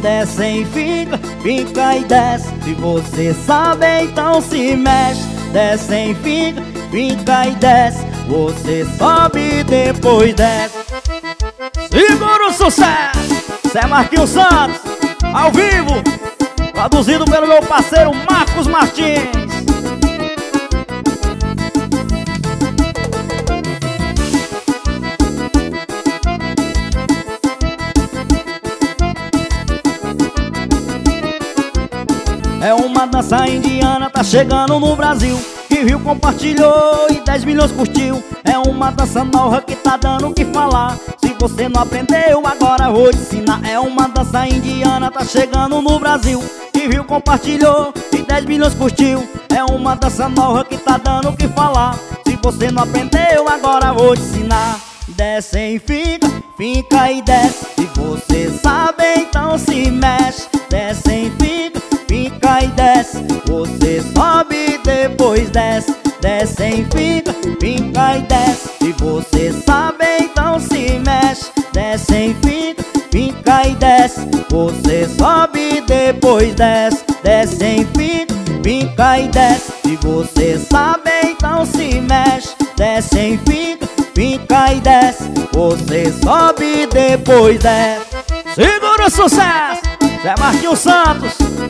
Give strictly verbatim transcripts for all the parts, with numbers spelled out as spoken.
desce e fica, fica e desce. Se você sabe, então se mexe. Desce e fica, fica e desce. Você sobe e depois desce. Segura o sucesso! Zé Marquinhos Santos, ao vivo, produzido pelo meu parceiro Marcos Martins. É uma dança indiana, tá chegando no Brasil. Que viu, compartilhou e dez milhões curtiu. É uma dança nova que tá dando o que falar. Se você não aprendeu, agora vou te ensinar. É uma dança indiana, tá chegando no Brasil. Que viu, compartilhou e dez milhões curtiu. É uma dança nova que tá dando o que falar. Se você não aprendeu, agora vou te ensinar. Desce e fica, fica e desce. Se você sabe, então se mexe. Desce e fica, fica e desce. Você sobe e depois desce. Desce e fica, fica e desce. Se você sabe, então se mexe. Desce e fica, fica e desce. Você sobe e depois desce. Desce e fica, fica e desce. Se você sabe, então se mexe. Desce e fica, fica e desce. Você sobe e depois desce. Segura o sucesso! Zé Marquinhos Santos.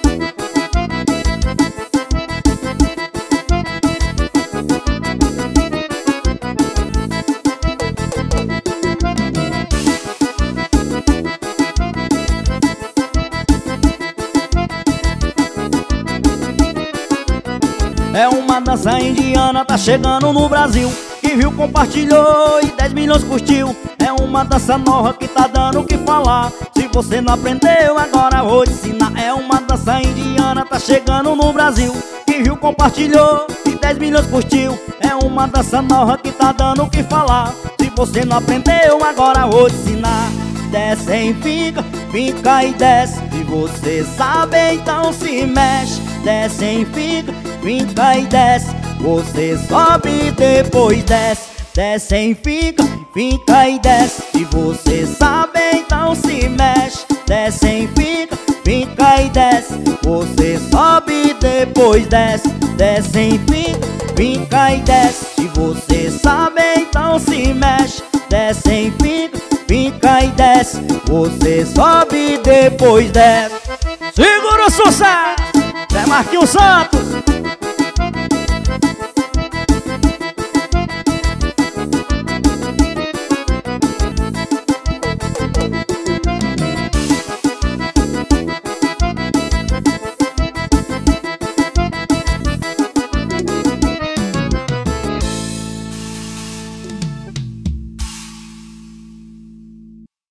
É uma dança indiana, tá chegando no Brasil. Que viu, compartilhou e dez milhões curtiu. É uma dança nova que tá dando o que falar. Se você não aprendeu, agora vou te ensinar. É uma dança indiana, tá chegando no Brasil. Que viu, compartilhou e dez milhões curtiu. É uma dança nova que tá dando o que falar. Se você não aprendeu, agora vou te ensinar. Desce e fica, fica e desce. Se você sabe, então se mexe. Desce e fica, fica e desce. Você sobe e depois desce. Desce e fica, fica e desce. Se você sabe, então se mexe. Desce e fica, fica e desce. Você sobe e depois desce. Desce e fica, fica e desce. Se você sabe, então se mexe. Desce e fica, fica e desce. Você sobe e depois desce. Segura o sucesso! Zé Marquinhos Santos.